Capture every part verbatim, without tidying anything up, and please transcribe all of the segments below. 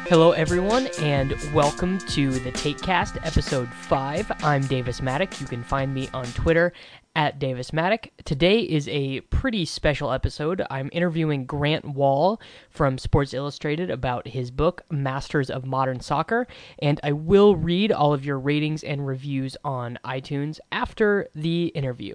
Hello, everyone, and welcome to the TakeCast, episode five. I'm Davis Maddock. You can find me on Twitter at Davis Maddock. Today is a pretty special episode. I'm interviewing Grant Wahl from Sports Illustrated about his book, Masters of Modern Soccer, and I will read all of your ratings and reviews on iTunes after the interview.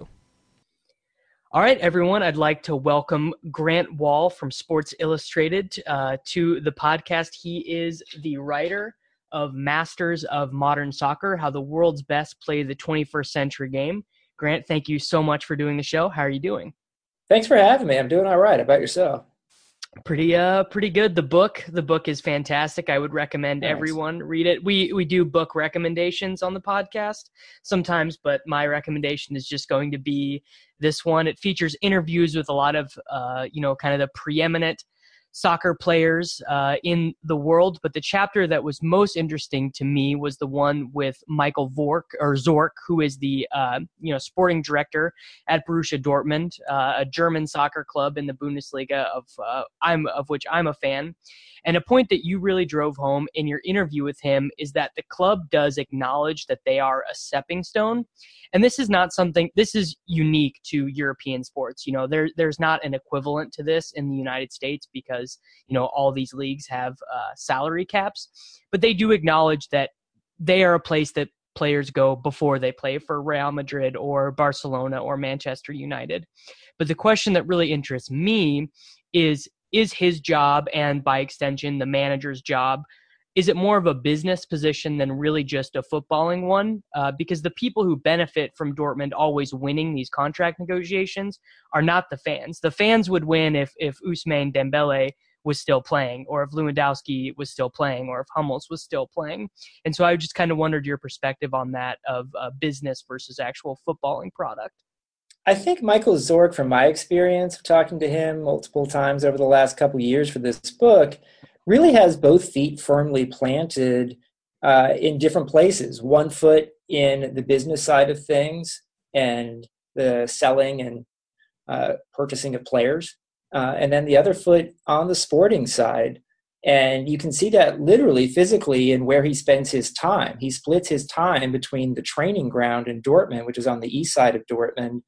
All right, everyone, I'd like to welcome Grant Wahl from Sports Illustrated uh, to the podcast. He is the writer of Masters of Modern Soccer, How the World's Best Play the twenty-first Century Game. Grant, thank you so much for doing the show. How are you doing? Thanks for having me. I'm doing all right. How about yourself? Pretty uh pretty good. The book, the book is fantastic. I would recommend Nice. everyone read it. We we do book recommendations on the podcast sometimes, but my recommendation is just going to be this one. It features interviews with a lot of uh you know kind of the preeminent soccer players uh, in the world, but the chapter that was most interesting to me was the one with Michael Vork or Zorc, who is the uh, you know sporting director at Borussia Dortmund, uh, a German soccer club in the Bundesliga of uh, I'm of which I'm a fan. And a point that you really drove home in your interview with him is that the club does acknowledge that they are a stepping stone. And this is not something, this is unique to European sports. You know, there, there's not an equivalent to this in the United States because, you know, all these leagues have uh, salary caps. But they do acknowledge that they are a place that players go before they play for Real Madrid or Barcelona or Manchester United. But the question that really interests me is, is his job, and by extension, the manager's job, is it more of a business position than really just a footballing one? Uh, because the people who benefit from Dortmund always winning these contract negotiations are not the fans. The fans would win if, if Ousmane Dembele was still playing, or if Lewandowski was still playing, or if Hummels was still playing. And so I just kind of wondered your perspective on that of uh, business versus actual footballing product. I think Michael Zorc, from my experience of talking to him multiple times over the last couple of years for this book, really has both feet firmly planted uh, in different places. One foot in the business side of things and the selling and uh, purchasing of players, uh, and then the other foot on the sporting side. And you can see that literally, physically, in where he spends his time. He splits his time between the training ground in Dortmund, which is on the east side of Dortmund,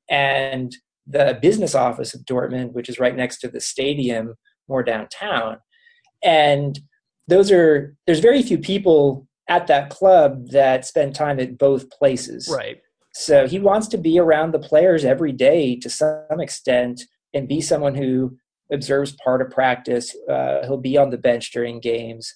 and the business office of Dortmund, which is right next to the stadium, more downtown. And those are, there's very few people at that club that spend time at both places. Right. So he wants to be around the players every day to some extent and be someone who observes part of practice. Uh, he'll be on the bench during games.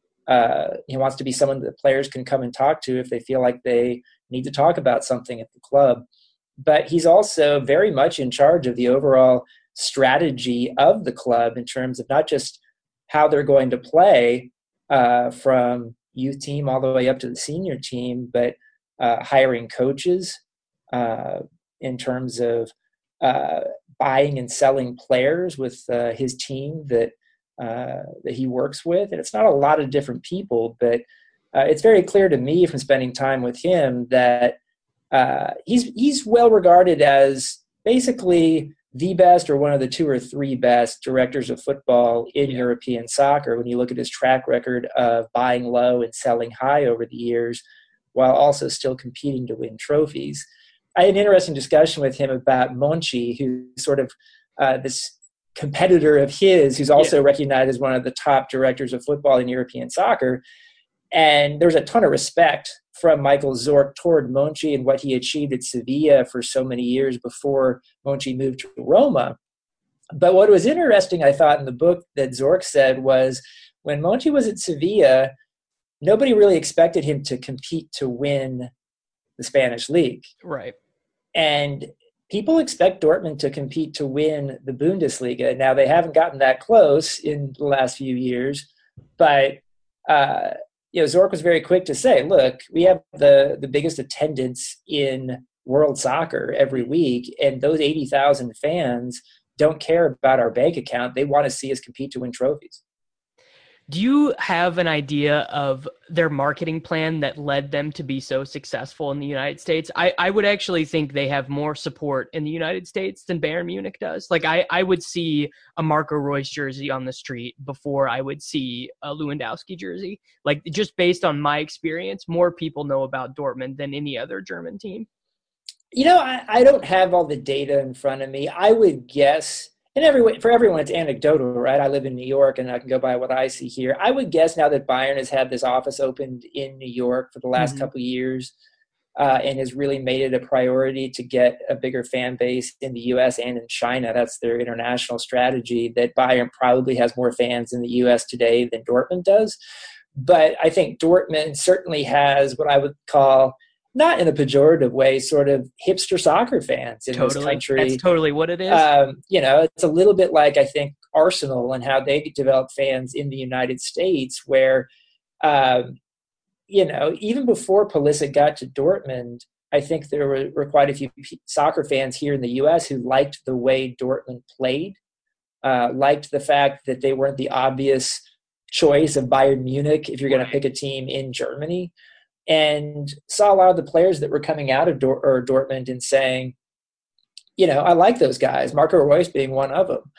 Uh, he wants to be someone that players can come and talk to if they feel like they need to talk about something at the club. But he's also very much in charge of the overall strategy of the club in terms of not just how they're going to play uh, from youth team all the way up to the senior team, but uh, hiring coaches uh, in terms of uh, buying and selling players with uh, his team that uh, that he works with. And it's not a lot of different people, but uh, it's very clear to me from spending time with him that Uh, he's he's well regarded as basically the best or one of the two or three best directors of football in Yeah. European soccer when you look at his track record of buying low and selling high over the years while also still competing to win trophies. I had an interesting discussion with him about Monchi, who's sort of uh, this competitor of his who's also Yeah. recognized as one of the top directors of football in European soccer. And there's a ton of respect from Michael Zorc toward Monchi and what he achieved at Sevilla for so many years before Monchi moved to Roma. But what was interesting, I thought, in the book that Zorc said was when Monchi was at Sevilla, nobody really expected him to compete to win the Spanish league. Right. And people expect Dortmund to compete to win the Bundesliga. Now, they haven't gotten that close in the last few years, but uh, you know, Zorc was very quick to say, look, we have the, the biggest attendance in world soccer every week, and those eighty thousand fans don't care about our bank account. They want to see us compete to win trophies. Do you have an idea of their marketing plan that led them to be so successful in the United States? I, I would actually think they have more support in the United States than Bayern Munich does. Like I, I would see a Marco Reus jersey on the street before I would see a Lewandowski jersey. Like just based on my experience, more people know about Dortmund than any other German team. You know, I, I don't have all the data in front of me. I would guess, and everyone, for everyone, it's anecdotal, right? I live in New York, and I can go by what I see here. I would guess now that Bayern has had this office opened in New York for the last mm-hmm. couple of years uh, and has really made it a priority to get a bigger fan base in the U S and in China. That's their international strategy, that Bayern probably has more fans in the U S today than Dortmund does. But I think Dortmund certainly has what I would call, not in a pejorative way, sort of hipster soccer fans in totally. this country. That's totally what it is. Um, you know, it's a little bit like, I think, Arsenal and how they develop fans in the United States, where, um, you know, even before Pulisic got to Dortmund, I think there were, were quite a few soccer fans here in the U S who liked the way Dortmund played, uh, liked the fact that they weren't the obvious choice of Bayern Munich if you're going to pick a team in Germany. And saw a lot of the players that were coming out of Dor- or Dortmund and saying, you know, I like those guys, Marco Reus being one of them.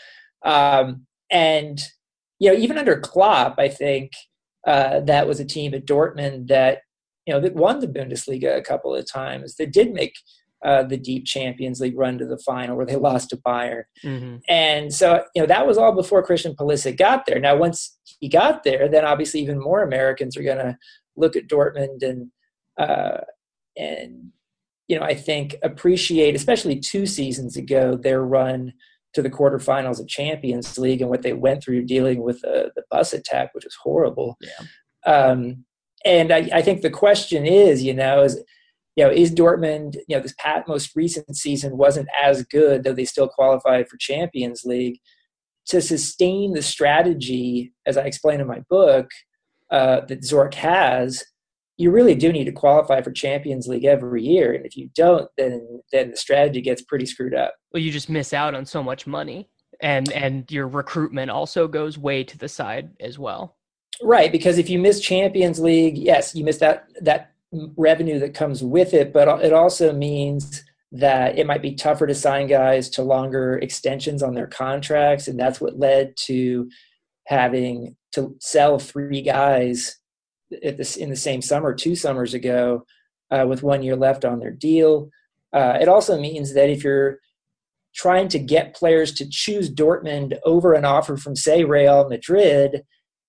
Um, and, you know, even under Klopp, I think uh, that was a team at Dortmund that, you know, that won the Bundesliga a couple of times, that did make uh, the deep Champions League run to the final where they lost to Bayern. Mm-hmm. And so, you know, that was all before Christian Pulisic got there. Now, once he got there, then obviously even more Americans are going to look at Dortmund and, uh, and, you know, I think appreciate, especially two seasons ago, their run to the quarterfinals of Champions League and what they went through dealing with the, the bus attack, which was horrible. Yeah. Um, and I, I think the question is, you know, is, you know, is Dortmund, you know, this past, most recent season wasn't as good, though they still qualified for Champions League, to sustain the strategy, as I explain in my book, Uh, that Zorc has, you really do need to qualify for Champions League every year. And if you don't, then then the strategy gets pretty screwed up. Well, you just miss out on so much money. And and your recruitment also goes way to the side as well. Right, because if you miss Champions League, yes, you miss that, that revenue that comes with it, but it also means that it might be tougher to sign guys to longer extensions on their contracts. And that's what led to having to sell three guys at this in the same summer, two summers ago, uh, with one year left on their deal. Uh, it also means that if you're trying to get players to choose Dortmund over an offer from, say, Real Madrid,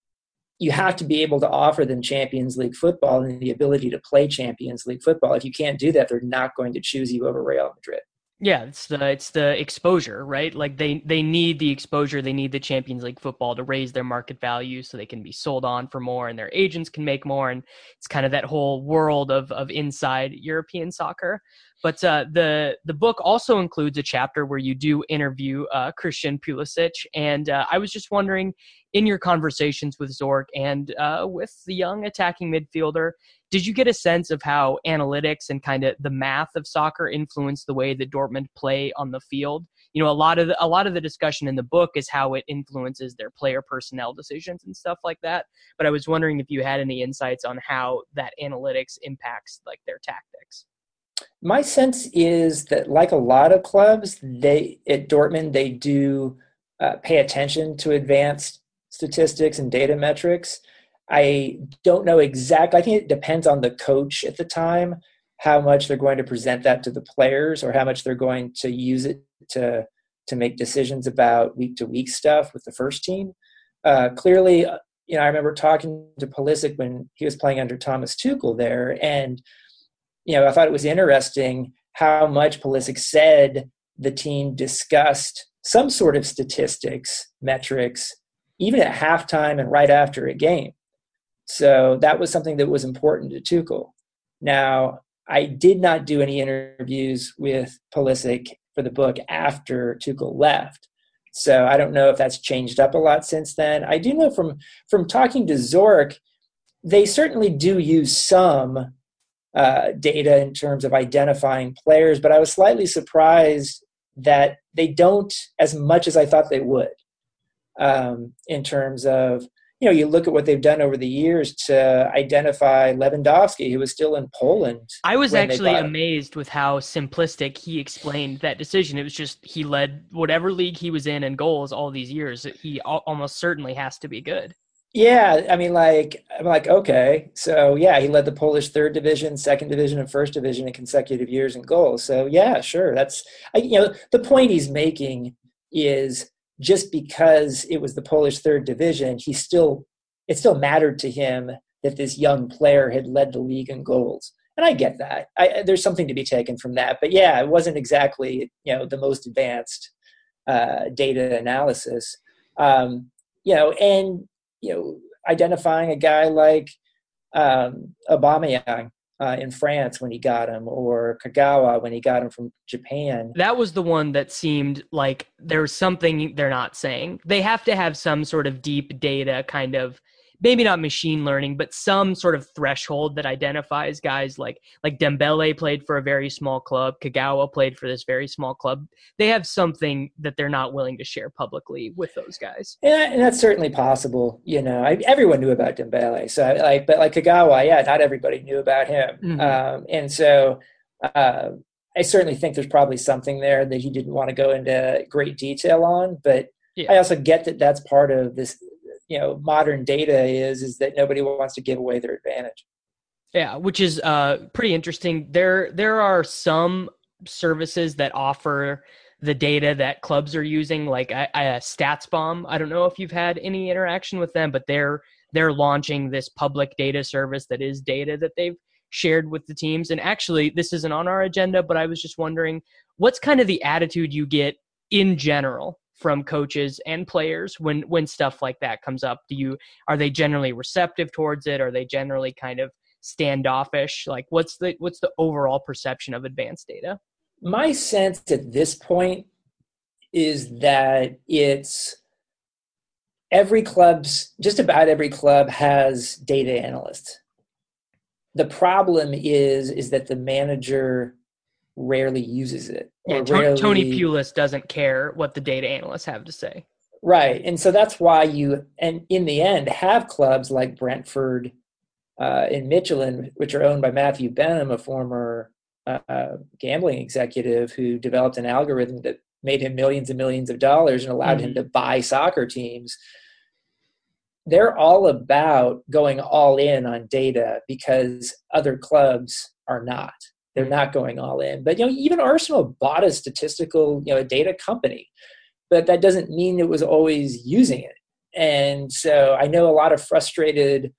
you have to be able to offer them Champions League football and the ability to play Champions League football. If you can't do that, they're not going to choose you over Real Madrid. Yeah, it's the it's the exposure, right? Like they they need the exposure, they need the Champions League football to raise their market value so they can be sold on for more and their agents can make more. And it's kind of that whole world of of inside European soccer. But uh, the the book also includes a chapter where you do interview uh, Christian Pulisic, and uh, I was just wondering, in your conversations with Zorc and uh, with the young attacking midfielder, did you get a sense of how analytics and kind of the math of soccer influence the way that Dortmund play on the field? You know, a lot of the, a lot of the discussion in the book is how it influences their player personnel decisions and stuff like that. But I was wondering if you had any insights on how that analytics impacts like their tactics. My sense is that, like a lot of clubs, they at Dortmund they do uh, pay attention to advanced statistics and data metrics. I don't know exactly. I think it depends on the coach at the time, how much they're going to present that to the players or how much they're going to use it to to make decisions about week-to-week stuff with the first team. Uh, clearly, you know, I remember talking to Pulisic when he was playing under Thomas Tuchel there, and you know, I thought it was interesting how much Pulisic said the team discussed some sort of statistics, metrics, even at halftime and right after a game. So that was something that was important to Tuchel. Now, I did not do any interviews with Pulisic for the book after Tuchel left. So I don't know if that's changed up a lot since then. I do know from, from talking to Zorc, they certainly do use some uh, data in terms of identifying players, but I was slightly surprised that they don't as much as I thought they would um, in terms of, you know, you look at what they've done over the years to identify Lewandowski, who was still in Poland. I was when they actually bought him. amazed with how simplistic he explained that decision. It was just he led whatever league he was in in goals all these years. He al- almost certainly has to be good. Yeah, I mean, like, I'm like, okay, so yeah, he led the Polish third division, second division, and first division in consecutive years in goals. So yeah, sure, that's, I, you know, the point he's making is just because it was the Polish third division, he still, it still mattered to him that this young player had led the league in goals, and I get that. I, there's something to be taken from that, but yeah, it wasn't exactly, you know, the most advanced uh, data analysis, um, you know, and you know, identifying a guy like um, Aubameyang uh, in France when he got him, or Kagawa when he got him from Japan. That was the one that seemed like there was something they're not saying. They have to have some sort of deep data kind of, maybe not machine learning, but some sort of threshold that identifies guys like like Dembele played for a very small club, Kagawa played for this very small club. They have something that they're not willing to share publicly with those guys. And, and that's certainly possible. You know, I, everyone knew about Dembele, so like, but like Kagawa, yeah, not everybody knew about him, Mm-hmm. um, and so. Uh, I certainly think there's probably something there that he didn't want to go into great detail on, but Yeah. I also get that that's part of this, you know, modern data is, is that nobody wants to give away their advantage. Yeah, which is uh, pretty interesting. There, there are some services that offer the data that clubs are using, like uh, StatsBomb. I don't know if you've had any interaction with them, but they're they're launching this public data service that is data that they've shared with the teams. And actually, this isn't on our agenda, but I was just wondering, what's kind of the attitude you get in general from coaches and players when when stuff like that comes up? Do you are they generally receptive towards it? Are they generally kind of standoffish? Like, what's the what's the overall perception of advanced data? My sense at this point is that it's every club's, just about every club has data analysts. The problem is is that the manager rarely uses it. Or Yeah, rarely, Tony Pulis doesn't care what the data analysts have to say. Right. And so that's why you, and in the end, have clubs like Brentford uh, and Michelin, which are owned by Matthew Benham, a former uh, gambling executive who developed an algorithm that made him millions and millions of dollars and allowed mm-hmm. him to buy soccer teams. They're all about going all in on data because other clubs are not. They're not going all in. But, you know, even Arsenal bought a statistical, you know, a data company, but that doesn't mean it was always using it. And so I know a lot of frustrated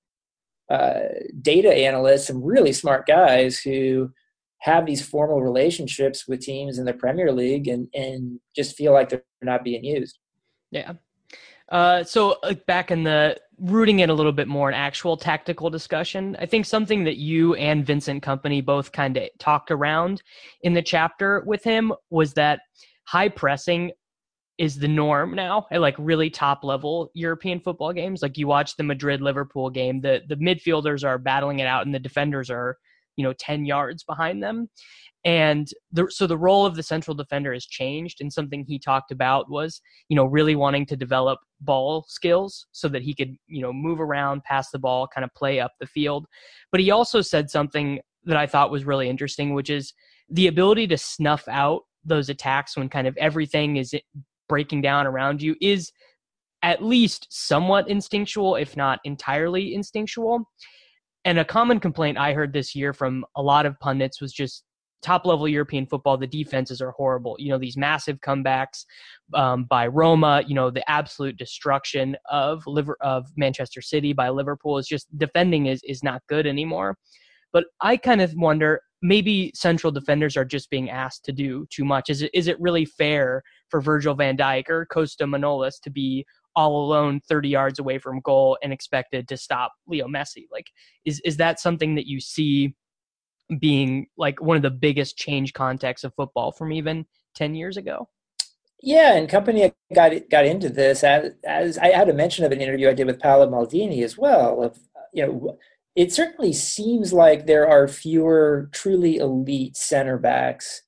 uh, data analysts and really smart guys who have these formal relationships with teams in the Premier League and, and just feel like they're not being used. Yeah. Uh, so uh, back in the rooting it a little bit more in actual tactical discussion, I think something that you and Vincent Kompany both kind of talked around in the chapter with him was that high pressing is the norm now at like really top level European football games. Like you watch the Madrid Liverpool game, the, the midfielders are battling it out and the defenders are, you know, ten yards behind them. And the, so the role of the central defender has changed. And something he talked about was, you know, really wanting to develop ball skills so that he could, you know, move around, pass the ball, kind of play up the field. But he also said something that I thought was really interesting, which is the ability to snuff out those attacks when kind of everything is breaking down around you is at least somewhat instinctual, if not entirely instinctual. And a common complaint I heard this year from a lot of pundits was just top-level European football, the defenses are horrible. You know, these massive comebacks um, by Roma, you know, the absolute destruction of Liver- of Manchester City by Liverpool is just defending is is not good anymore. But I kind of wonder, maybe central defenders are just being asked to do too much. Is it is it really fair for Virgil van Dijk or Costa Manolas to be all alone thirty yards away from goal and expected to stop Leo Messi? Like, is is that something that you see being like one of the biggest change contexts of football from even ten years ago? Yeah, and Kompany got got into this as, as I had a mention of an interview I did with Paolo Maldini as well. Of you know, it certainly seems like there are fewer truly elite center backs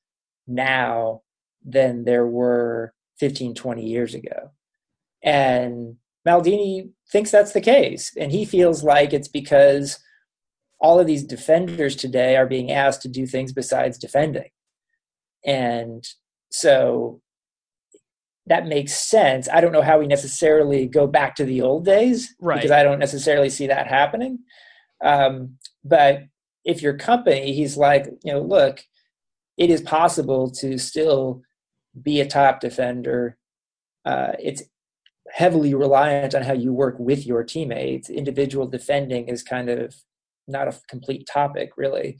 now than there were fifteen, twenty years ago. And Maldini thinks that's the case, and he feels like it's because all of these defenders today are being asked to do things besides defending. And so that makes sense. I don't know how we necessarily go back to the old days, right, because I don't necessarily see that happening. Um, but if your company, he's like, you know, look, it is possible to still be a top defender. Uh, it's heavily reliant on how you work with your teammates. Individual defending is kind of not a complete topic, really.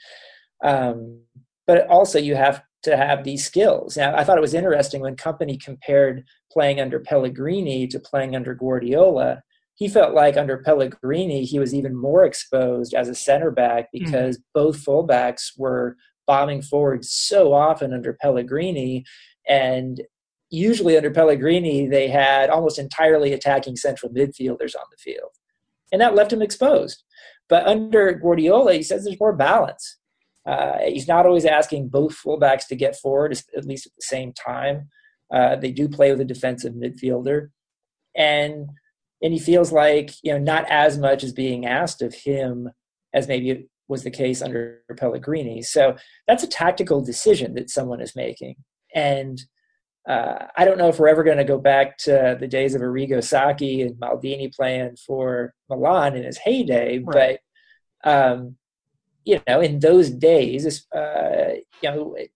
Um, but also you have to have these skills. Now, I thought it was interesting when Company compared playing under Pellegrini to playing under Guardiola. He felt like under Pellegrini, he was even more exposed as a center back because mm. both fullbacks were bombing forward so often under Pellegrini. And usually under Pellegrini, they had almost entirely attacking central midfielders on the field. And that left him exposed. But under Guardiola, he says there's more balance. Uh, he's not always asking both fullbacks to get forward, at least at the same time. Uh, they do play with a defensive midfielder. And and he feels like, you know, not as much is being asked of him as maybe was the case under Pellegrini. So that's a tactical decision that someone is making. And uh, I don't know if we're ever going to go back to the days of Arrigo Sacchi and Maldini playing for Milan in his heyday, right. but um, you know, in those days, uh, you know, it,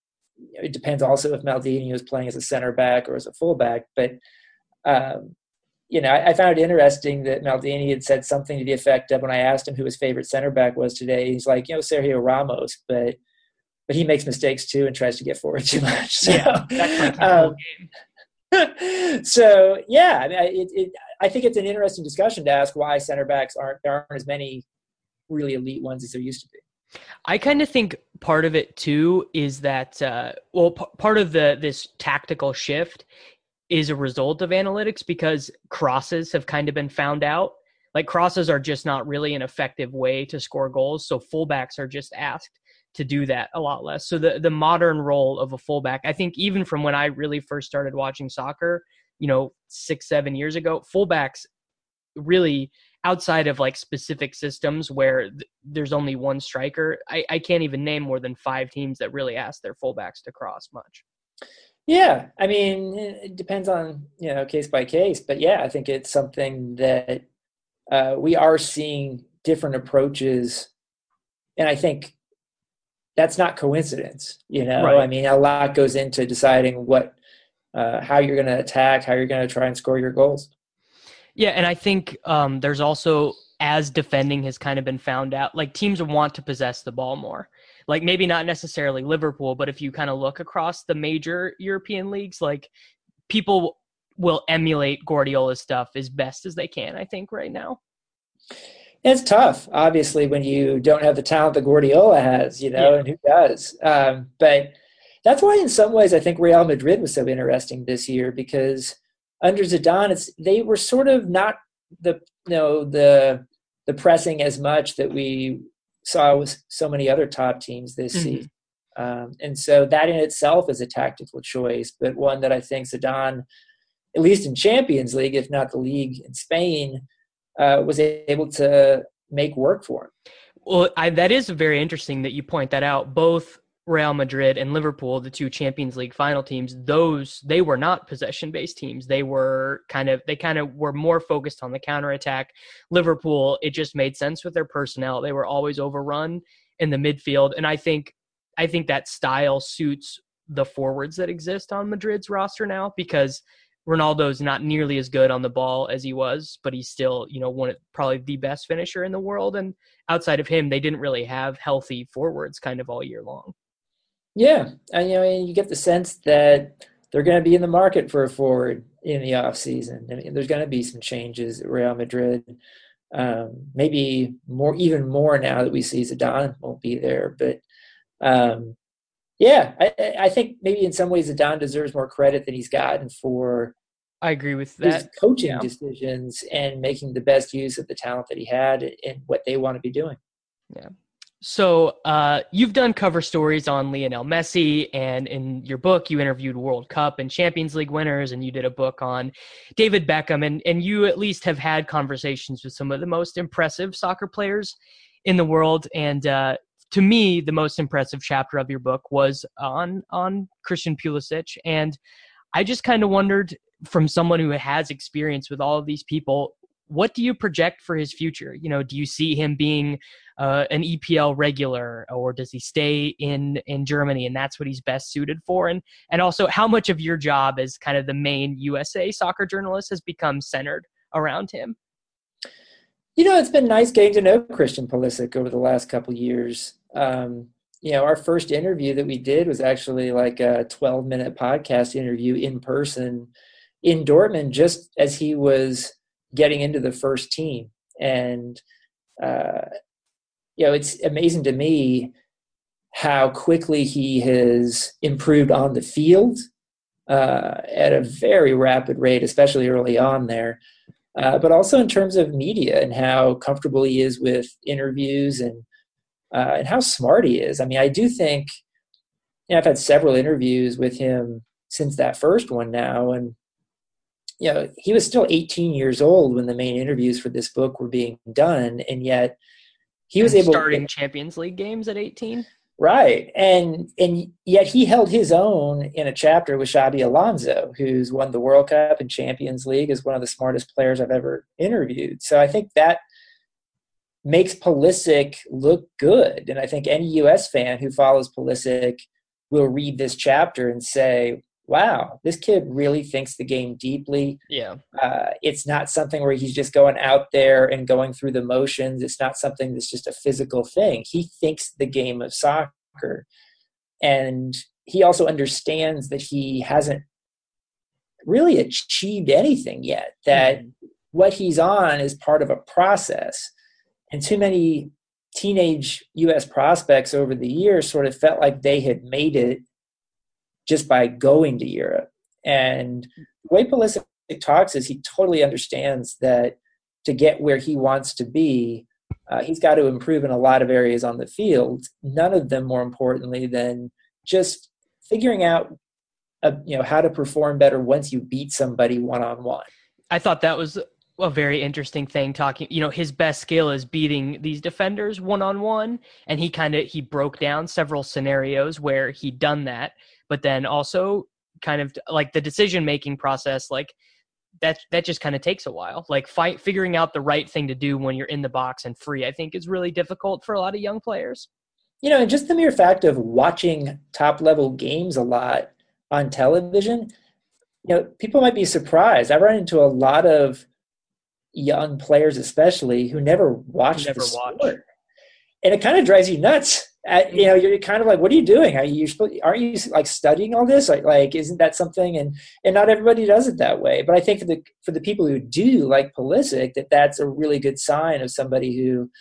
it depends also if Maldini was playing as a center back or as a fullback. But, um, you know, I, I found it interesting that Maldini had said something to the effect of, when I asked him who his favorite center back was today, he's like, you know, Sergio Ramos, but but he makes mistakes too and tries to get forward too much. So, yeah, that's my um, game. So, yeah, I mean, it, it, I think it's an interesting discussion to ask why center backs aren't, there aren't as many really elite ones as there used to be. I kind of think part of it too is that, uh, well, p- part of the this tactical shift is a result of analytics, because crosses have kind of been found out. Like, crosses are just not really an effective way to score goals, so fullbacks are just asked to do that a lot less. So the the modern role of a fullback, I think, even from when I really first started watching soccer, you know, six, seven years ago, fullbacks really, outside of like specific systems where th- there's only one striker, I, I can't even name more than five teams that really ask their fullbacks to cross much. Yeah, I mean, it depends on, you know, case by case, but yeah, I think it's something that uh, we are seeing different approaches, and I think that's not coincidence. You know, right. I mean, a lot goes into deciding what, uh, how you're going to attack, how you're going to try and score your goals. Yeah, and I think um, there's also, as defending has kind of been found out, like, teams want to possess the ball more. Like, maybe not necessarily Liverpool, but if you kind of look across the major European leagues, like, people will emulate Guardiola's stuff as best as they can, I think, right now. It's tough, obviously, when you don't have the talent that Guardiola has, you know, yeah. and who does. Um, but that's why, in some ways, I think Real Madrid was so interesting this year, because under Zidane, it's, they were sort of not the, you know, the the pressing as much that we saw with so many other top teams this mm-hmm. season. Um, and so that in itself is a tactical choice, but one that I think Zidane, at least in Champions League, if not the league in Spain, uh, was able to make work for him. Well, I, that is very interesting that you point that out. Both Real Madrid and Liverpool, the two Champions League final teams, those, they were not possession-based teams. They were kind of, they kind of were more focused on the counterattack. Liverpool, it just made sense with their personnel. They were always overrun in the midfield. And I think, I think that style suits the forwards that exist on Madrid's roster now, because Ronaldo's not nearly as good on the ball as he was, but he's still, you know, one of probably the best finisher in the world. And outside of him, they didn't really have healthy forwards kind of all year long. Yeah, and you know, you get the sense that they're going to be in the market for a forward in the off season. I mean, there's going to be some changes at Real Madrid. Um, maybe more, even more now that we see Zidane won't be there. But um, yeah, I, I think maybe in some ways Zidane deserves more credit than he's gotten for. I agree with that. His coaching yeah. decisions and making the best use of the talent that he had and what they want to be doing. Yeah. So uh, you've done cover stories on Lionel Messi, and in your book, you interviewed World Cup and Champions League winners, and you did a book on David Beckham, and, and you at least have had conversations with some of the most impressive soccer players in the world. And uh, to me, the most impressive chapter of your book was on on Christian Pulisic. And I just kind of wondered, from someone who has experience with all of these people, what do you project for his future? You know, do you see him being uh, an E P L regular, or does he stay in in Germany and that's what he's best suited for? And and also, how much of your job as kind of the main U S A soccer journalist has become centered around him? You know, it's been nice getting to know Christian Pulisic over the last couple of years. Um, you know, our first interview that we did was actually like a twelve minute podcast interview in person in Dortmund, just as he was getting into the first team. And, uh, you know, it's amazing to me how quickly he has improved on the field uh, at a very rapid rate, especially early on there. Uh, but also in terms of media and how comfortable he is with interviews and uh, and how smart he is. I mean, I do think, you know, I've had several interviews with him since that first one now, and you know, he was still eighteen years old when the main interviews for this book were being done, and yet he was and able starting to, Champions League games at eighteen. right, and and yet he held his own in a chapter with Xabi Alonso, who's won the World Cup and Champions League, is one of the smartest players I've ever interviewed. So I think that makes Pulisic look good, and I think any U S fan who follows Pulisic will read this chapter and say, wow, this kid really thinks the game deeply. Yeah. Uh, it's not something where he's just going out there and going through the motions. It's not something that's just a physical thing. He thinks the game of soccer. And he also understands that he hasn't really achieved anything yet, that mm-hmm. what he's on is part of a process. And too many teenage U S prospects over the years sort of felt like they had made it just by going to Europe. And the way Pulisic talks is he totally understands that to get where he wants to be, uh, he's got to improve in a lot of areas on the field, none of them more importantly than just figuring out uh, you know, how to perform better once you beat somebody one-on-one. I thought that was a very interesting thing, talking, you know, his best skill is beating these defenders one-on-one. And he kind of, he broke down several scenarios where he'd done that, but then also kind of like the decision-making process, like that, that just kind of takes a while. Like fight, figuring out the right thing to do when you're in the box and free, I think is really difficult for a lot of young players. You know, and just the mere fact of watching top-level games a lot on television, you know, people might be surprised. I run into a lot of young players, especially, who never watch never the sport. Watch. And it kind of drives you nuts. At, you know, you're kind of like, what are you doing? Are you aren't you like studying all this? Like, like, isn't that something? And and not everybody does it that way. But I think for the for the people who do, like Pulisic, that that's a really good sign of somebody who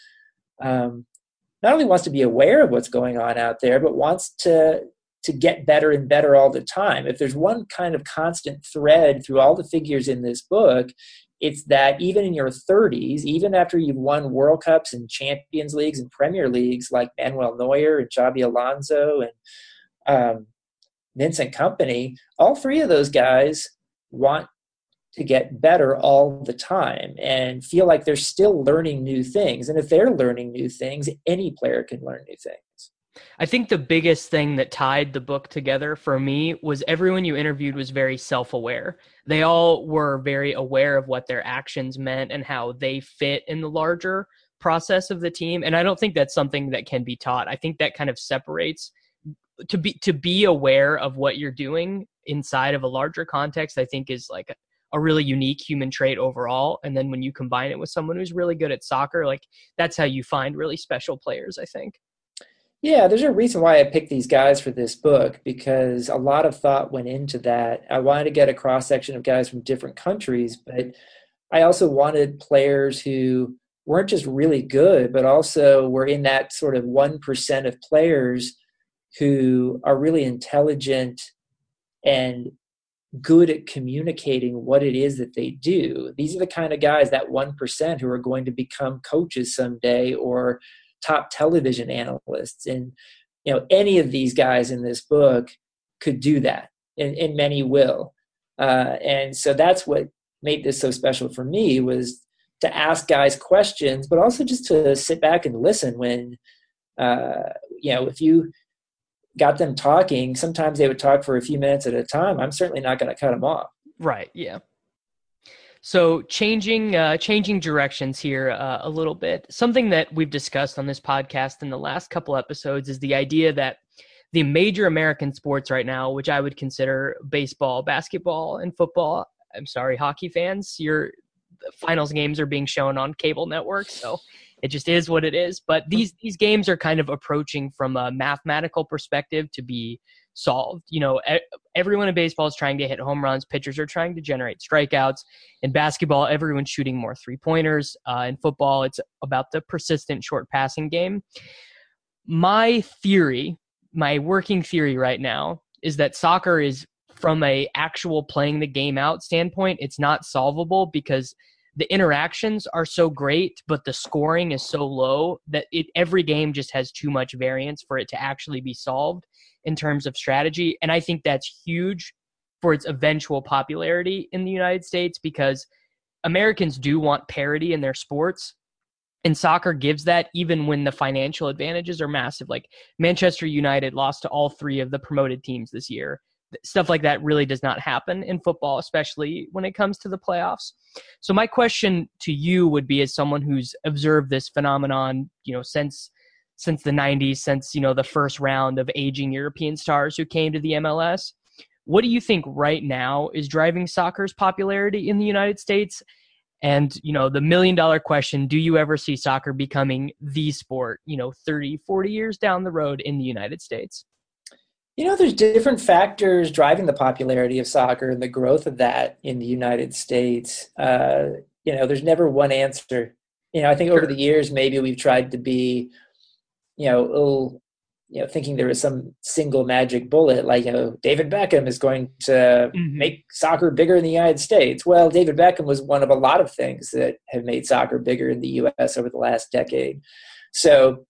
um, not only wants to be aware of what's going on out there, but wants to to get better and better all the time. If there's one kind of constant thread through all the figures in this book, it's that even in your thirties, even after you've won World Cups and Champions Leagues and Premier Leagues like Manuel Neuer and Xabi Alonso and um, Vincent Kompany, all three of those guys want to get better all the time and feel like they're still learning new things. And if they're learning new things, any player can learn new things. I think the biggest thing that tied the book together for me was everyone you interviewed was very self-aware. They all were very aware of what their actions meant and how they fit in the larger process of the team. And I don't think that's something that can be taught. I think that kind of separates to be, to be aware of what you're doing inside of a larger context, I think is like a, a really unique human trait overall. And then when you combine it with someone who's really good at soccer, like that's how you find really special players, I think. Yeah, there's a reason why I picked these guys for this book, because a lot of thought went into that. I wanted to get a cross-section of guys from different countries, but I also wanted players who weren't just really good, but also were in that sort of one percent of players who are really intelligent and good at communicating what it is that they do. These are the kind of guys, that one percent, who are going to become coaches someday, or top television analysts. And, you know, any of these guys in this book could do that, and, and many will. Uh, and so that's what made this so special for me, was to ask guys questions, but also just to sit back and listen when, uh, you know, if you got them talking, sometimes they would talk for a few minutes at a time. I'm certainly not going to cut them off. Right. Yeah. So changing uh, changing directions here uh, a little bit. Something that we've discussed on this podcast in the last couple episodes is the idea that the major American sports right now, which I would consider baseball, basketball, and football. I'm sorry, hockey fans, your finals games are being shown on cable networks, so it just is what it is. But these these games are kind of approaching from a mathematical perspective to be solved. You know, everyone in baseball is trying to hit home runs. Pitchers are trying to generate strikeouts. In basketball, everyone's shooting more three-pointers. Uh, in football, it's about the persistent short passing game. My theory, my working theory right now, is that soccer is, from a actual playing the game out standpoint, it's not solvable because the interactions are so great, but the scoring is so low that it every game just has too much variance for it to actually be solved in terms of strategy. And I think that's huge for its eventual popularity in the United States, because Americans do want parity in their sports. And soccer gives that, even when the financial advantages are massive. Like Manchester United lost to all three of the promoted teams this year. Stuff like that really does not happen in football, especially when it comes to the playoffs. So my question to you would be, as someone who's observed this phenomenon, you know, since since the nineties, since, you know, the first round of aging European stars who came to the M L S, what do you think right now is driving soccer's popularity in the United States? And, you know, the million dollar question, do you ever see soccer becoming the sport, you know, thirty, forty years down the road in the United States? You know, there's different factors driving the popularity of soccer and the growth of that in the United States. Uh, you know, there's never one answer. You know, I think over the years, maybe we've tried to be, you know, a little, you know, thinking there was some single magic bullet, like, you know, David Beckham is going to mm-hmm. make soccer bigger in the United States. Well, David Beckham was one of a lot of things that have made soccer bigger in the U S over the last decade. So,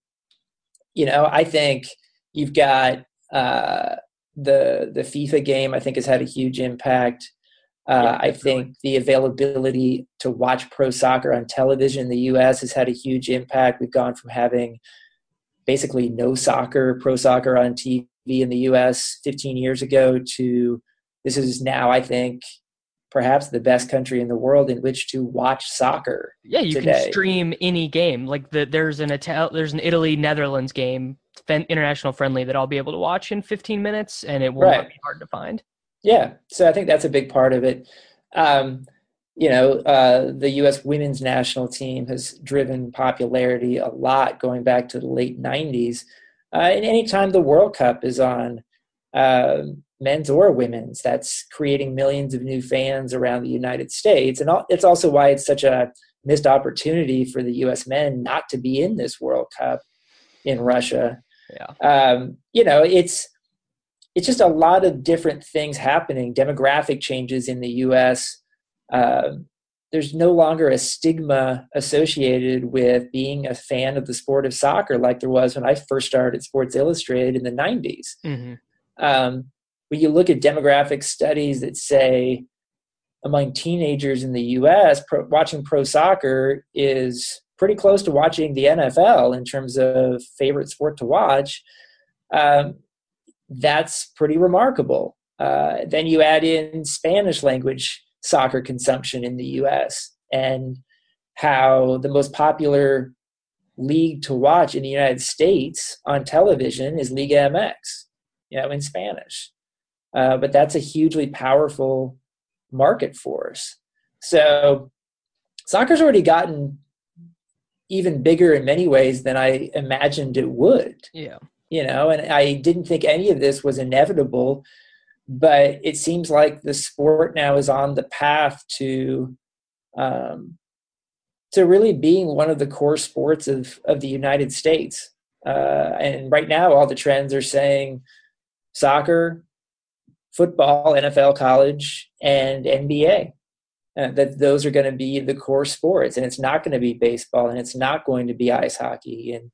you know, I think you've got, Uh, the the FIFA game, I think, has had a huge impact. Uh, yeah, I think the availability to watch pro soccer on television in the U S has had a huge impact. We've gone from having basically no soccer, pro soccer on T V in the U S fifteen years ago to this is now, I think, perhaps the best country in the world in which to watch soccer. Yeah, you today. can stream any game. Like the, there's an Ital- there's an Italy Netherlands game, international friendly, that I'll be able to watch in fifteen minutes, and it will right. not be hard to find. Yeah, so I think that's a big part of it. Um, you know, uh, the U S women's national team has driven popularity a lot going back to the late nineties. Uh, and anytime the World Cup is on, uh, men's or women's, that's creating millions of new fans around the United States. And it's also why it's such a missed opportunity for the U S men not to be in this World Cup in Russia. Yeah. Um, you know, it's it's just a lot of different things happening, demographic changes in the U S. Uh, there's no longer a stigma associated with being a fan of the sport of soccer like there was when I first started at Sports Illustrated in the nineties. Mm-hmm. Um, when you look at demographic studies that say among teenagers in the U S, pro, watching pro soccer is pretty close to watching the N F L in terms of favorite sport to watch. Um, that's pretty remarkable. Uh, then you add in Spanish language soccer consumption in the U S and how the most popular league to watch in the United States on television is Liga M X, you know, in Spanish. Uh, but that's a hugely powerful market force. So soccer's already gotten even bigger in many ways than I imagined it would. Yeah. You know, and I didn't think any of this was inevitable, but it seems like the sport now is on the path to um, to really being one of the core sports of, of the United States. Uh, and right now, all the trends are saying soccer, football, N F L, college, and N B A. uh, that those are going to be the core sports, and it's not going to be baseball, and it's not going to be ice hockey. And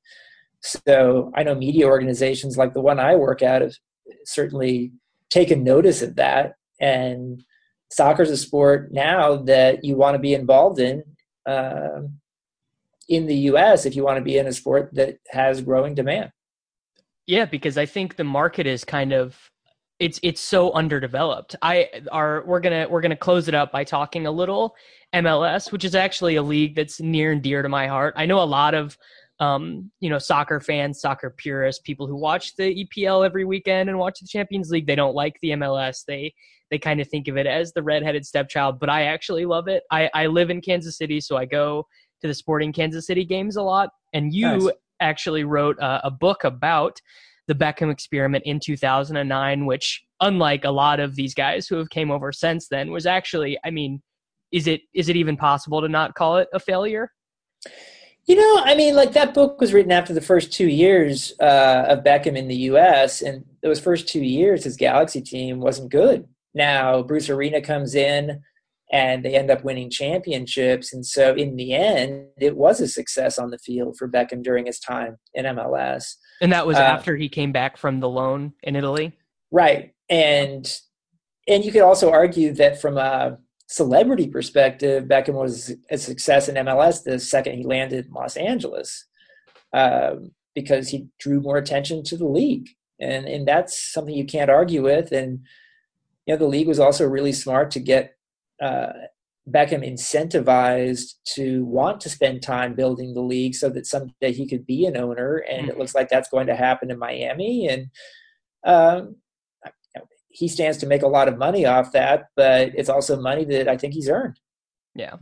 so I know media organizations like the one I work at have certainly taken notice of that. And soccer is a sport now that you want to be involved in um, in the U S if you want to be in a sport that has growing demand. Yeah, because I think the market is kind of it's it's so underdeveloped. I are we're gonna we're gonna close it up by talking a little M L S, which is actually a league that's near and dear to my heart. I know a lot of um, you know, soccer fans, soccer purists, people who watch the E P L every weekend and watch the Champions League. They don't like the M L S. They they kind of think of it as the redheaded stepchild, but I actually love it. I, I live in Kansas City, so I go to the Sporting Kansas City games a lot. And you nice. actually wrote a, a book about the Beckham experiment in two thousand nine, which, unlike a lot of these guys who have came over since then, was actually, I mean, is it is it even possible to not call it a failure? You know, I mean, like that book was written after the first two years uh, of Beckham in the U S, and those first two years, his Galaxy team wasn't good. Now, Bruce Arena comes in, and they end up winning championships. And so in the end, it was a success on the field for Beckham during his time in M L S. And that was uh, after he came back from the loan in Italy? Right. And and you could also argue that from a celebrity perspective, Beckham was a success in M L S the second he landed in Los Angeles um, because he drew more attention to the league. And and that's something you can't argue with. And, you know, the league was also really smart to get uh, Beckham incentivized to want to spend time building the league so that someday he could be an owner. And mm-hmm. it looks like that's going to happen in Miami. And um, he stands to make a lot of money off that, but it's also money that I think he's earned. Yeah.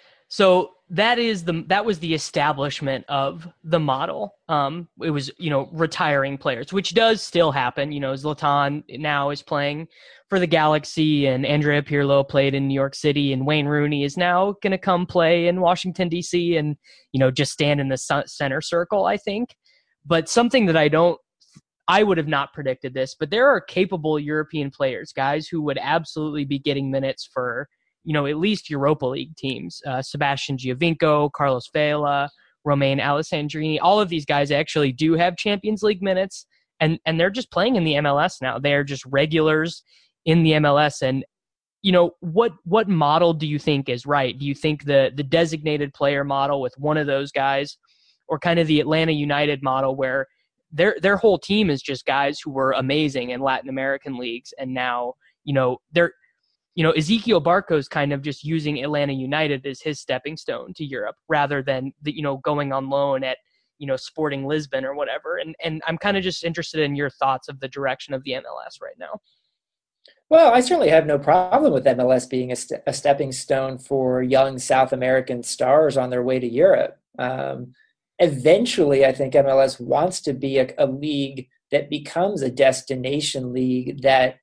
So that is the that was the establishment of the model. Um, it was, you know, retiring players, which does still happen. You know, Zlatan now is playing for the Galaxy, and Andrea Pirlo played in New York City, and Wayne Rooney is now going to come play in Washington, D C, and, you know, just stand in the center circle, I think. But something that I don't, I would have not predicted this, but there are capable European players, guys who would absolutely be getting minutes for, you know, at least Europa League teams. Uh, Sebastian Giovinco, Carlos Vela, Romain Alessandrini, all of these guys actually do have Champions League minutes, and and they're just playing in the M L S now. They're just regulars in the M L S. And, you know, what what model do you think is right? Do you think the the designated player model with one of those guys, or kind of the Atlanta United model where their their whole team is just guys who were amazing in Latin American leagues, and now, you know, they're You know, Ezequiel Barco's kind of just using Atlanta United as his stepping stone to Europe rather than, the, you know, going on loan at, you know, Sporting Lisbon or whatever. And and I'm kind of just interested in your thoughts of the direction of the M L S right now. Well, I certainly have no problem with M L S being a, st- a stepping stone for young South American stars on their way to Europe. Um, eventually, I think M L S wants to be a, a league that becomes a destination league that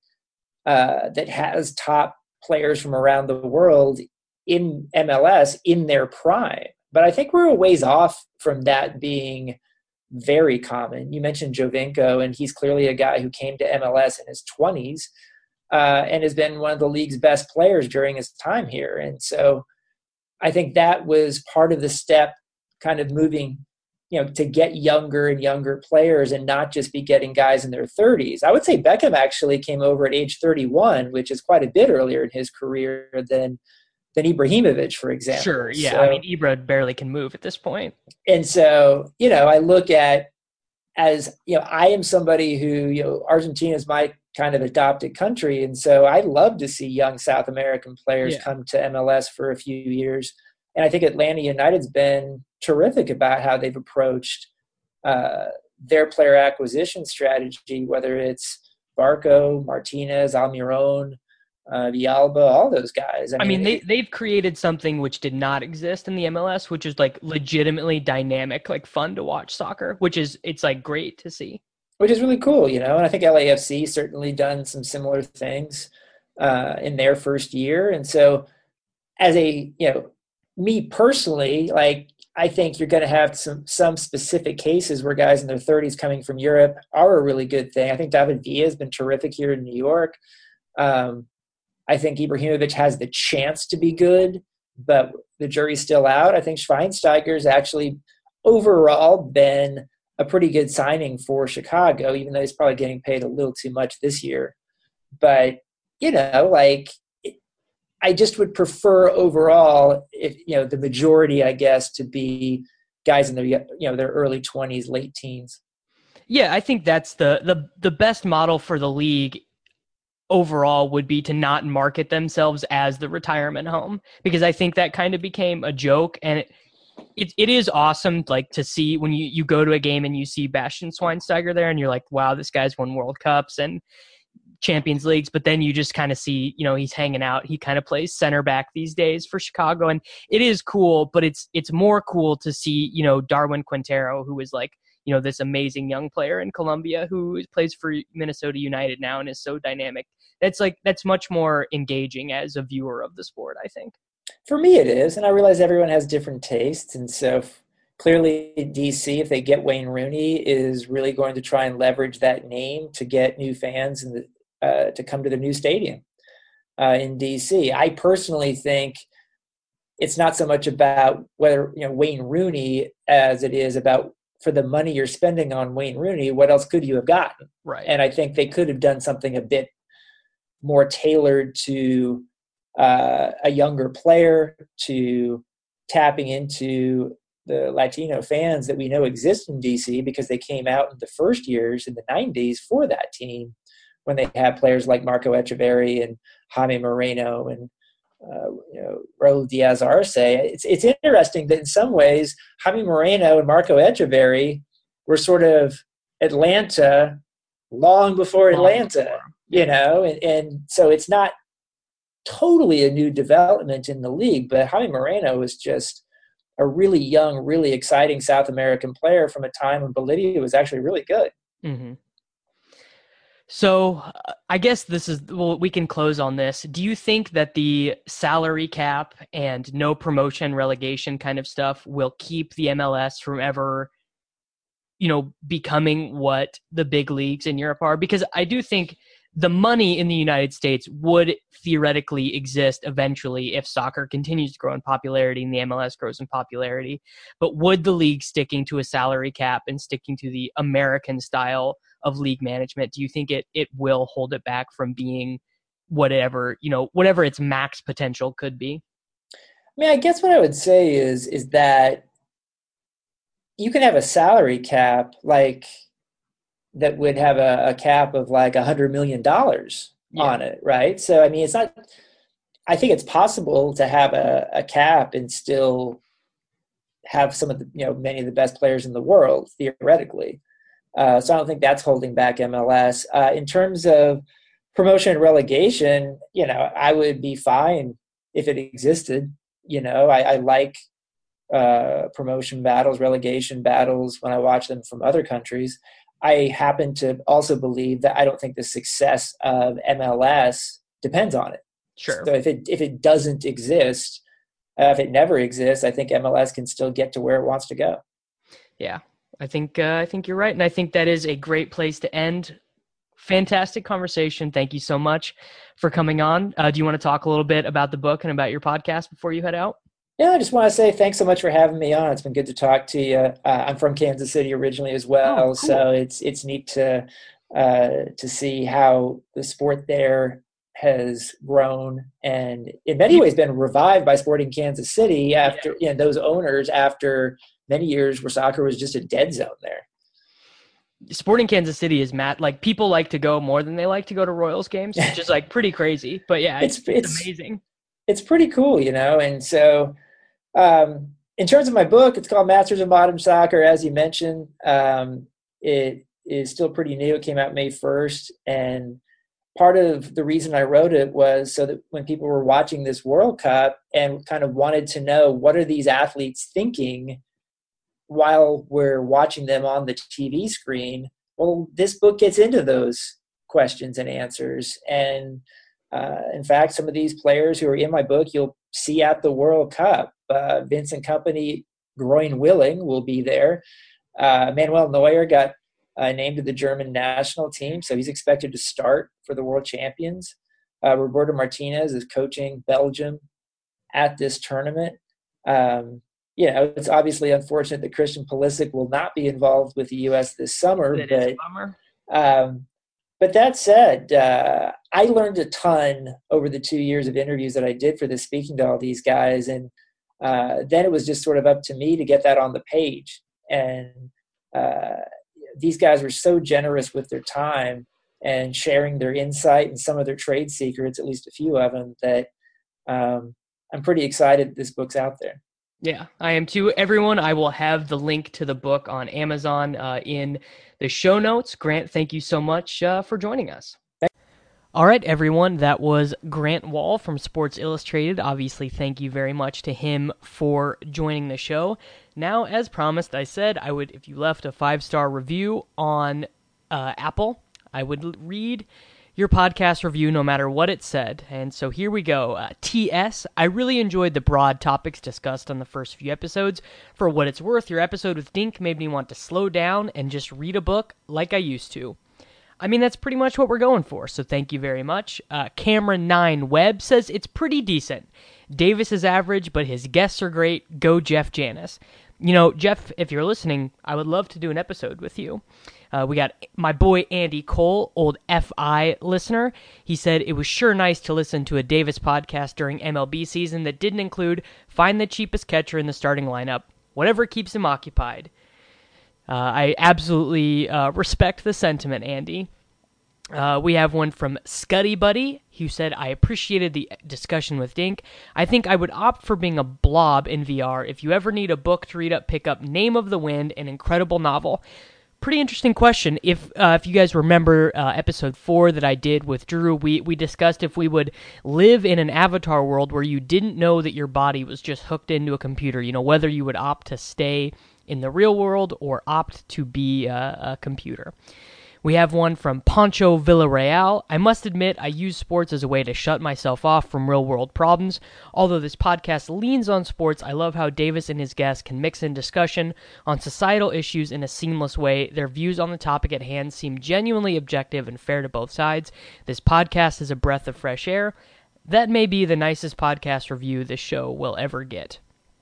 uh, that has top players from around the world in M L S in their prime. But I think we're a ways off from that being very common. You mentioned Giovinco, and he's clearly a guy who came to M L S in his twenties uh, and has been one of the league's best players during his time here. And so I think that was part of the step kind of moving, you know, to get younger and younger players and not just be getting guys in their thirties. I would say Beckham actually came over at age thirty-one, which is quite a bit earlier in his career than than Ibrahimovic, for example. Sure, yeah. So, I mean, Ibra barely can move at this point. And so, you know, I look at as, you know, I am somebody who, you know, Argentina is my kind of adopted country. And so I love to see young South American players yeah. come to M L S for a few years. And I think Atlanta United's been terrific about how they've approached uh, their player acquisition strategy, whether it's Barco, Martinez, Almiron, uh, Villalba, all those guys. I mean, I mean they, they've created something which did not exist in the M L S, which is like legitimately dynamic, like fun to watch soccer, which is, it's like great to see. Which is really cool, you know, and I think L A F C certainly done some similar things uh, in their first year. And so as a, you know, me personally, like, I think you're going to have some some specific cases where guys in their thirties coming from Europe are a really good thing. I think David Villa has been terrific here in New York. Um, I think Ibrahimovic has the chance to be good, but the jury's still out. I think Schweinsteiger's actually overall been a pretty good signing for Chicago, even though he's probably getting paid a little too much this year. But, you know, like, I just would prefer overall, if you know, the majority, I guess, to be guys in their, you know, their early twenties, late teens. Yeah, I think that's the the the best model for the league overall would be to not market themselves as the retirement home, because I think that kind of became a joke, and it it, it is awesome, like, to see when you, you go to a game and you see Bastian Schweinsteiger there and you're like, wow, this guy's won World Cups and Champions Leagues, but then you just kind of see, you know, he's hanging out. He kind of plays center back these days for Chicago, and it is cool, but it's it's more cool to see, you know, Darwin Quintero, who is like, you know, this amazing young player in Colombia who plays for Minnesota United now and is so dynamic. That's like, that's much more engaging as a viewer of the sport, I think. For me, it is, and I realize everyone has different tastes, and so clearly D C, if they get Wayne Rooney, is really going to try and leverage that name to get new fans and uh, to come to the new stadium uh, in D C. I personally think it's not so much about whether, you know, Wayne Rooney as it is about, for the money you're spending on Wayne Rooney, what else could you have gotten? Right. And I think they could have done something a bit more tailored to uh, a younger player, to tapping into the Latino fans that we know exist in D C, because they came out in the first years in the nineties for that team when they had players like Marco Echeverri and Jaime Moreno and uh, you know, Raul Diaz Arce. It's it's interesting that in some ways Jaime Moreno and Marco Echeverri were sort of Atlanta long before Atlanta, you know, and, and so it's not totally a new development in the league, but Jaime Moreno was just a really young, really exciting South American player from a time when Bolivia was actually really good. Mm-hmm. So uh, I guess this is, well, we can close on this. Do you think that the salary cap and no promotion relegation kind of stuff will keep the M L S from ever, you know, becoming what the big leagues in Europe are? Because I do think the money in the United States would theoretically exist eventually if soccer continues to grow in popularity and the M L S grows in popularity. But would the league sticking to a salary cap and sticking to the American style of league management, do you think it it will hold it back from being whatever, you know, whatever its max potential could be? I mean, I guess what I would say is is that you can have a salary cap like that would have a, a cap of like a hundred million dollars Yeah. on it, right? So I mean, it's not. I think it's possible to have a, a cap and still have some of the, you know, many of the best players in the world theoretically. Uh, so I don't think that's holding back M L S. Uh, in terms of promotion and relegation, you know, I would be fine if it existed. You know, I, I like uh, promotion battles, relegation battles when I watch them from other countries. I happen to also believe that I don't think the success of M L S depends on it. Sure. So if it if it doesn't exist, uh, if it never exists, I think M L S can still get to where it wants to go. Yeah. I think uh, I think you're right, and I think that is a great place to end. Fantastic conversation. Thank you so much for coming on. Uh, do you want to talk a little bit about the book and about your podcast before you head out? Yeah, I just want to say thanks so much for having me on. It's been good to talk to you. Uh, I'm from Kansas City originally as well, Oh, cool. So it's it's neat to uh, to see how the sport there has grown and in many ways been revived by Sporting Kansas City after, yeah. you know, those owners after many years where soccer was just a dead zone there. Sporting Kansas City is Matt. Like, people like to go more than they like to go to Royals games, which is like pretty crazy. But yeah, it's, it's, it's amazing. It's pretty cool, you know. And so, um, in terms of my book, it's called Masters of Modern Soccer. As you mentioned, um, it is still pretty new. It came out May first, and part of the reason I wrote it was so that when people were watching this World Cup and kind of wanted to know what are these athletes thinking while we're watching them on the T V screen, well, this book gets into those questions and answers. And uh, in fact, some of these players who are in my book, you'll see at the World Cup. Uh, Vincent Kompany, groin willing, will be there. Uh, Manuel Neuer got uh, named to the German national team, so he's expected to start for the World Champions. uh, Roberto Martinez is coaching Belgium at this tournament. Um, you know, it's obviously unfortunate that Christian Pulisic will not be involved with the U S this summer. That but, is a bummer. Um, but that said, uh, I learned a ton over the two years of interviews that I did for this, speaking to all these guys. And uh, then it was just sort of up to me to get that on the page. And uh, these guys were so generous with their time and sharing their insight and some of their trade secrets, at least a few of them, that um, I'm pretty excited this book's out there. Yeah, I am too. Everyone, I will have the link to the book on Amazon uh, in the show notes. Grant, thank you so much uh, for joining us. All right, everyone, that was Grant Wahl from Sports Illustrated. Obviously, thank you very much to him for joining the show. Now, as promised, I said I would, if you left a five-star review on uh, Apple, I would read your podcast review no matter what it said. And so here we go. Uh, T S, I really enjoyed the broad topics discussed on the first few episodes. For what it's worth, your episode with Dink made me want to slow down and just read a book like I used to. I mean, that's pretty much what we're going for, so thank you very much. Uh, Cameron nine Webb says it's pretty decent. Davis is average, but his guests are great. Go Jeff Janis. You know, Jeff, if you're listening, I would love to do an episode with you. Uh, we got my boy Andy Cole, old F I listener. He said it was sure nice to listen to a Davis podcast during M L B season that didn't include find the cheapest catcher in the starting lineup, whatever keeps him occupied. Uh, I absolutely uh, respect the sentiment, Andy. Uh, we have one from Scuddy Buddy, who said, I appreciated the discussion with Dink. I think I would opt for being a blob in V R. If you ever need a book to read up, pick up Name of the Wind, an incredible novel. Pretty interesting question. If uh, if you guys remember uh, episode four that I did with Drew, we, we discussed if we would live in an avatar world where you didn't know that your body was just hooked into a computer, you know, whether you would opt to stay in the real world or opt to be a, a computer. We have one from Pancho Villarreal. I must admit, I use sports as a way to shut myself off from real-world problems. Although this podcast leans on sports, I love how Davis and his guests can mix in discussion on societal issues in a seamless way. Their views on the topic at hand seem genuinely objective and fair to both sides. This podcast is a breath of fresh air. That may be the nicest podcast review this show will ever get.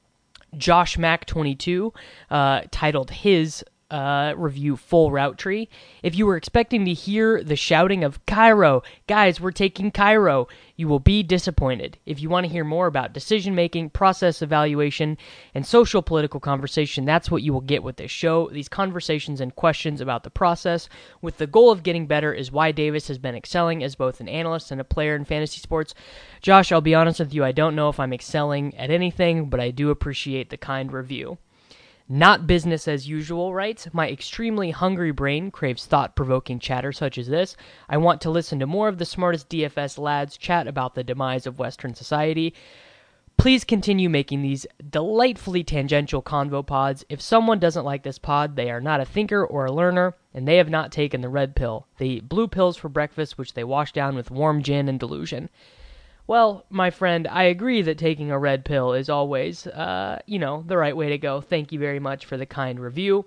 Josh Mack twenty-two, uh, titled his Uh, review Full Route Tree. If you were expecting to hear the shouting of Cairo, guys, we're taking Cairo, you will be disappointed. If you want to hear more about decision-making, process evaluation, and social political conversation, that's what you will get with this show. These conversations and questions about the process with the goal of getting better is why Davis has been excelling as both an analyst and a player in fantasy sports. Josh, I'll be honest with you, I don't know if I'm excelling at anything, but I do appreciate the kind review. Not business as usual writes, my extremely hungry brain craves thought-provoking chatter such as this. I want to listen to more of the smartest D F S lads chat about the demise of Western society. Please continue making these delightfully tangential convo pods. If someone doesn't like this pod, they are not a thinker or a learner, and they have not taken the red pill. They eat blue pills for breakfast, which they wash down with warm gin and delusion. Well, my friend, I agree that taking a red pill is always, uh, you know, the right way to go. Thank you very much for the kind review.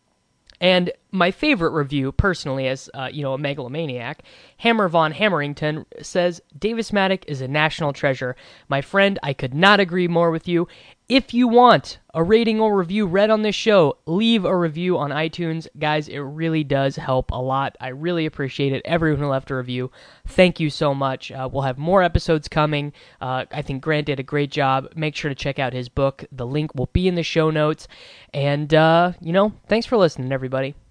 And my favorite review, personally, as, uh, you know, a megalomaniac, Hammer Von Hammerington says, Davis Maddock is a national treasure. My friend, I could not agree more with you. If you want a rating or review read on this show, leave a review on iTunes. Guys, it really does help a lot. I really appreciate it. Everyone who left a review, thank you so much. Uh, we'll have more episodes coming. Uh, I think Grant did a great job. Make sure to check out his book. The link will be in the show notes. And, uh, you know, thanks for listening, everybody.